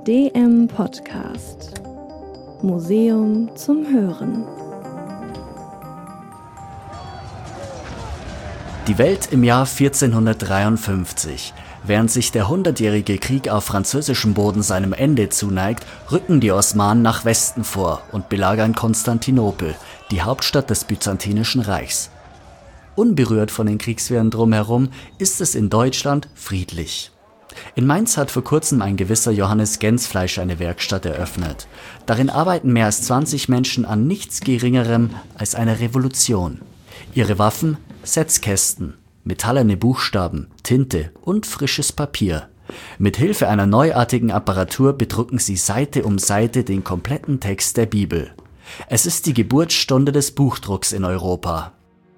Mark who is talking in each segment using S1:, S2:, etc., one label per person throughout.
S1: Der DM Podcast. Museum zum Hören.
S2: Die Welt im Jahr 1453. Während sich der 100-jährige Krieg auf französischem Boden seinem Ende zuneigt, rücken die Osmanen nach Westen vor und belagern Konstantinopel, die Hauptstadt des Byzantinischen Reichs. Unberührt von den Kriegswehren drumherum ist es in Deutschland friedlich. In Mainz hat vor kurzem ein gewisser Johannes Gensfleisch eine Werkstatt eröffnet. Darin arbeiten mehr als 20 Menschen an nichts Geringerem als einer Revolution. Ihre Waffen? Setzkästen, metallene Buchstaben, Tinte und frisches Papier. Mit Hilfe einer neuartigen Apparatur bedrucken sie Seite um Seite den kompletten Text der Bibel. Es ist die Geburtsstunde des Buchdrucks in Europa.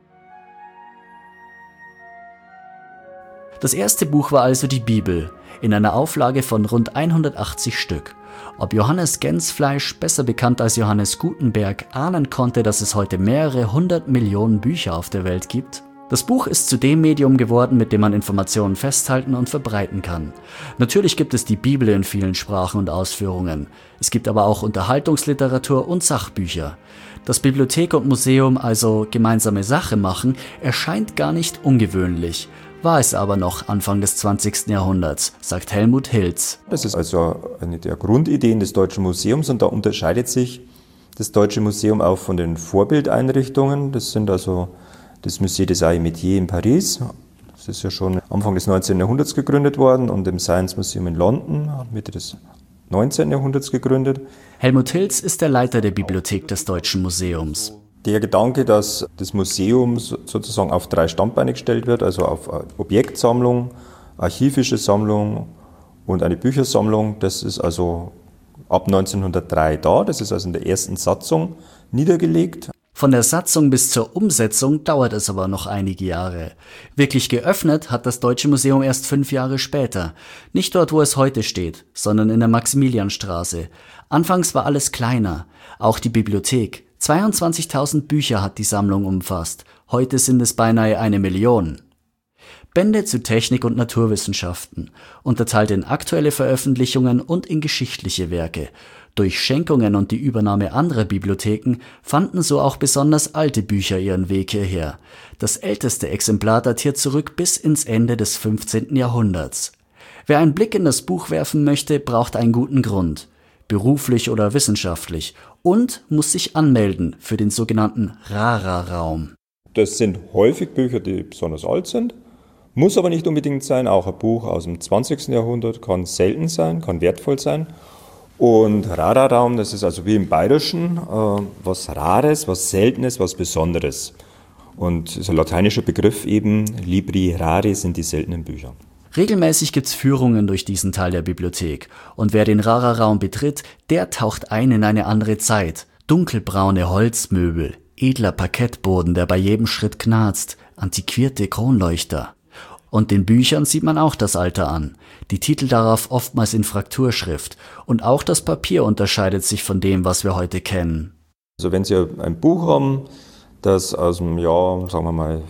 S2: Das erste Buch war also die Bibel, in einer Auflage von rund 180 Stück. Ob Johannes Gensfleisch, besser bekannt als Johannes Gutenberg, ahnen konnte, dass es heute mehrere 100 Millionen Bücher auf der Welt gibt? Das Buch ist zu dem Medium geworden, mit dem man Informationen festhalten und verbreiten kann. Natürlich gibt es die Bibel in vielen Sprachen und Ausführungen. Es gibt aber auch Unterhaltungsliteratur und Sachbücher. Dass Bibliothek und Museum also gemeinsame Sache machen, erscheint gar nicht ungewöhnlich. War es aber noch Anfang des 20. Jahrhunderts, sagt Helmut Hiltz.
S3: Das ist also eine der Grundideen des Deutschen Museums und da unterscheidet sich das Deutsche Museum auch von den Vorbildeinrichtungen. Das sind also das Musée des Arts et Métiers in Paris. Das ist ja schon Anfang des 19. Jahrhunderts gegründet worden und im Science Museum in London, Mitte des 19. Jahrhunderts gegründet.
S2: Helmut Hiltz ist der Leiter der Bibliothek des Deutschen Museums.
S3: Der Gedanke, dass das Museum sozusagen auf 3 Standbeine gestellt wird, also auf Objektsammlung, archivische Sammlung und eine Büchersammlung, das ist also ab 1903 da. Das ist also in der ersten Satzung niedergelegt.
S2: Von der Satzung bis zur Umsetzung dauert es aber noch einige Jahre. Wirklich geöffnet hat das Deutsche Museum erst 5 Jahre später. Nicht dort, wo es heute steht, sondern in der Maximilianstraße. Anfangs war alles kleiner, auch die Bibliothek. 22.000 Bücher hat die Sammlung umfasst. Heute sind es beinahe 1 Million. Bände zu Technik und Naturwissenschaften, unterteilt in aktuelle Veröffentlichungen und in geschichtliche Werke. Durch Schenkungen und die Übernahme anderer Bibliotheken fanden so auch besonders alte Bücher ihren Weg hierher. Das älteste Exemplar datiert zurück bis ins Ende des 15. Jahrhunderts. Wer einen Blick in das Buch werfen möchte, braucht einen guten Grund. Beruflich oder wissenschaftlich, und muss sich anmelden für den sogenannten Rara-Raum.
S3: Das sind häufig Bücher, die besonders alt sind, muss aber nicht unbedingt sein. Auch ein Buch aus dem 20. Jahrhundert kann selten sein, kann wertvoll sein. Und Rara-Raum, das ist also wie im Bayerischen was Rares, was Seltenes, was Besonderes. Und das ist ein lateinischer Begriff eben, libri rari sind die seltenen Bücher.
S2: Regelmäßig gibt's Führungen durch diesen Teil der Bibliothek. Und wer den Rara-Raum betritt, der taucht ein in eine andere Zeit. Dunkelbraune Holzmöbel, edler Parkettboden, der bei jedem Schritt knarzt, antiquierte Kronleuchter. Und den Büchern sieht man auch das Alter an. Die Titel darauf oftmals in Frakturschrift. Und auch das Papier unterscheidet sich von dem, was wir heute kennen.
S3: Also wenn Sie ein Buch haben, das aus dem Jahr, sagen wir mal,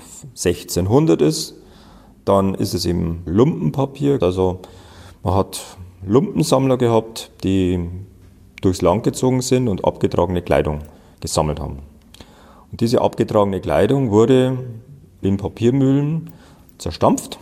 S3: 1600 ist, dann ist es eben Lumpenpapier. Also man hat Lumpensammler gehabt, die durchs Land gezogen sind und abgetragene Kleidung gesammelt haben. Und diese abgetragene Kleidung wurde in Papiermühlen zerstampft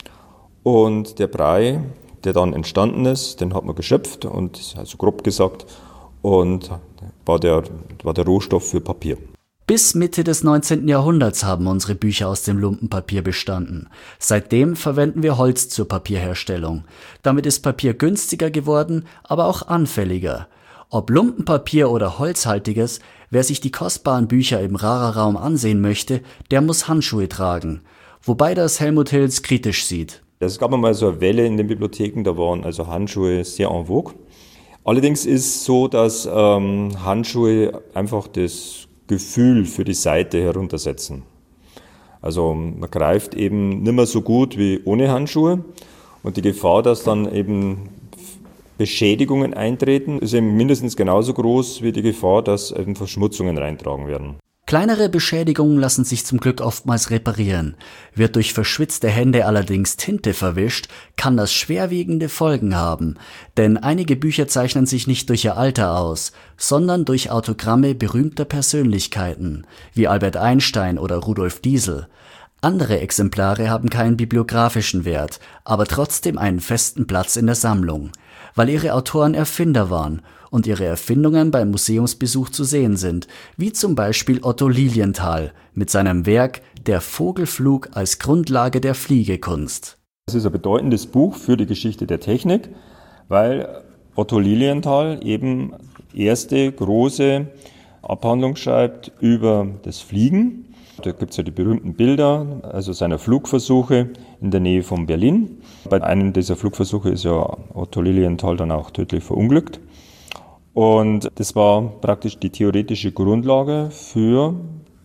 S3: und der Brei, der dann entstanden ist, den hat man geschöpft und, also grob gesagt, und war der Rohstoff für Papier.
S2: Bis Mitte des 19. Jahrhunderts haben unsere Bücher aus dem Lumpenpapier bestanden. Seitdem verwenden wir Holz zur Papierherstellung. Damit ist Papier günstiger geworden, aber auch anfälliger. Ob Lumpenpapier oder holzhaltiges, wer sich die kostbaren Bücher im Rara-Raum ansehen möchte, der muss Handschuhe tragen. Wobei das Helmut Hiltz kritisch sieht.
S3: Es gab einmal so eine Welle in den Bibliotheken, da waren also Handschuhe sehr en vogue. Allerdings ist es so, dass Handschuhe einfach das Gefühl für die Seite heruntersetzen. Also man greift eben nicht mehr so gut wie ohne Handschuhe und die Gefahr, dass dann eben Beschädigungen eintreten, ist eben mindestens genauso groß wie die Gefahr, dass eben Verschmutzungen reintragen werden.
S2: Kleinere Beschädigungen lassen sich zum Glück oftmals reparieren. Wird durch verschwitzte Hände allerdings Tinte verwischt, kann das schwerwiegende Folgen haben. Denn einige Bücher zeichnen sich nicht durch ihr Alter aus, sondern durch Autogramme berühmter Persönlichkeiten, wie Albert Einstein oder Rudolf Diesel. Andere Exemplare haben keinen bibliografischen Wert, aber trotzdem einen festen Platz in der Sammlung, weil ihre Autoren Erfinder waren und ihre Erfindungen beim Museumsbesuch zu sehen sind, wie zum Beispiel Otto Lilienthal mit seinem Werk Der Vogelflug als Grundlage der Fliegekunst.
S3: Es ist ein bedeutendes Buch für die Geschichte der Technik, weil Otto Lilienthal eben erste große Abhandlung schreibt über das Fliegen. Da gibt es ja die berühmten Bilder, also seiner Flugversuche in der Nähe von Berlin. Bei einem dieser Flugversuche ist ja Otto Lilienthal dann auch tödlich verunglückt. Und das war praktisch die theoretische Grundlage fürs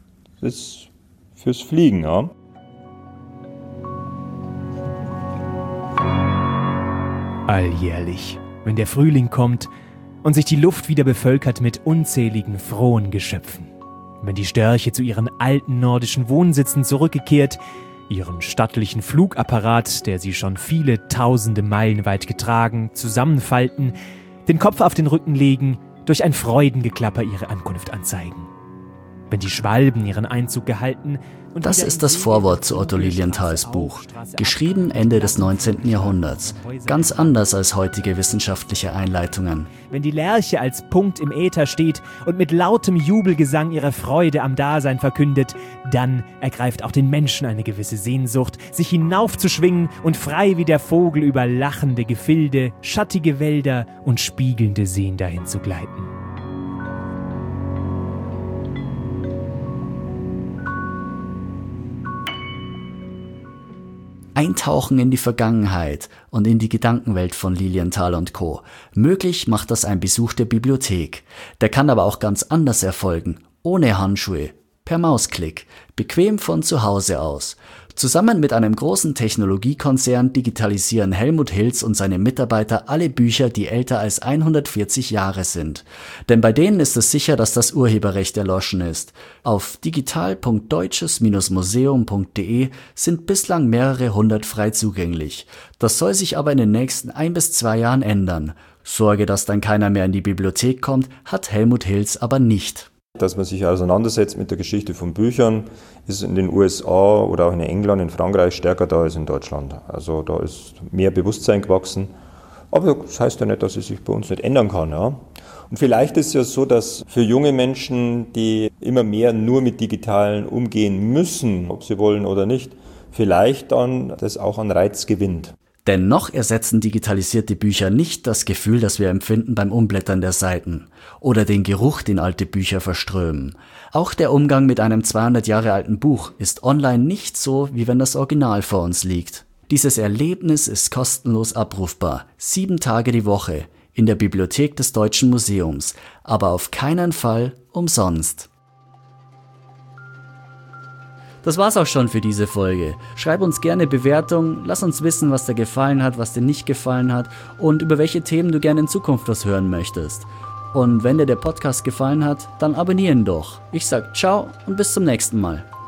S3: Fliegen. Ja.
S4: Alljährlich, wenn der Frühling kommt und sich die Luft wieder bevölkert mit unzähligen frohen Geschöpfen. Wenn die Störche zu ihren alten nordischen Wohnsitzen zurückgekehrt, ihren stattlichen Flugapparat, der sie schon viele tausende Meilen weit getragen, zusammenfalten, den Kopf auf den Rücken legen, durch ein Freudengeklapper ihre Ankunft anzeigen. Wenn die Schwalben ihren Einzug gehalten und
S2: das ist das Vorwort zu Otto Lilienthals Buch, geschrieben Ende des 19. Jahrhunderts, ganz anders als heutige wissenschaftliche Einleitungen.
S4: Wenn die Lerche als Punkt im Äther steht und mit lautem Jubelgesang ihre Freude am Dasein verkündet, dann ergreift auch den Menschen eine gewisse Sehnsucht, sich hinaufzuschwingen und frei wie der Vogel über lachende Gefilde, schattige Wälder und spiegelnde Seen dahin zu gleiten.
S2: Eintauchen in die Vergangenheit und in die Gedankenwelt von Lilienthal und Co. Möglich macht das ein Besuch der Bibliothek. Der kann aber auch ganz anders erfolgen, ohne Handschuhe, per Mausklick, bequem von zu Hause aus. Zusammen mit einem großen Technologiekonzern digitalisieren Helmut Hiltz und seine Mitarbeiter alle Bücher, die älter als 140 Jahre sind. Denn bei denen ist es sicher, dass das Urheberrecht erloschen ist. Auf digital.deutsches-museum.de sind bislang mehrere hundert frei zugänglich. Das soll sich aber in den nächsten 1 bis 2 Jahren ändern. Sorge, dass dann keiner mehr in die Bibliothek kommt, hat Helmut Hiltz aber nicht.
S3: Dass man sich auseinandersetzt mit der Geschichte von Büchern, ist in den USA oder auch in England, in Frankreich stärker da als in Deutschland. Also da ist mehr Bewusstsein gewachsen. Aber das heißt ja nicht, dass es sich bei uns nicht ändern kann. Ja? Und vielleicht ist es ja so, dass für junge Menschen, die immer mehr nur mit Digitalen umgehen müssen, ob sie wollen oder nicht, vielleicht dann das auch an Reiz gewinnt.
S2: Denn noch ersetzen digitalisierte Bücher nicht das Gefühl, das wir empfinden beim Umblättern der Seiten oder den Geruch, den alte Bücher verströmen. Auch der Umgang mit einem 200 Jahre alten Buch ist online nicht so, wie wenn das Original vor uns liegt. Dieses Erlebnis ist kostenlos abrufbar, 7 Tage die Woche, in der Bibliothek des Deutschen Museums, aber auf keinen Fall umsonst. Das war's auch schon für diese Folge. Schreib uns gerne Bewertungen, lass uns wissen, was dir gefallen hat, was dir nicht gefallen hat und über welche Themen du gerne in Zukunft was hören möchtest. Und wenn dir der Podcast gefallen hat, dann abonnieren doch. Ich sag ciao und bis zum nächsten Mal.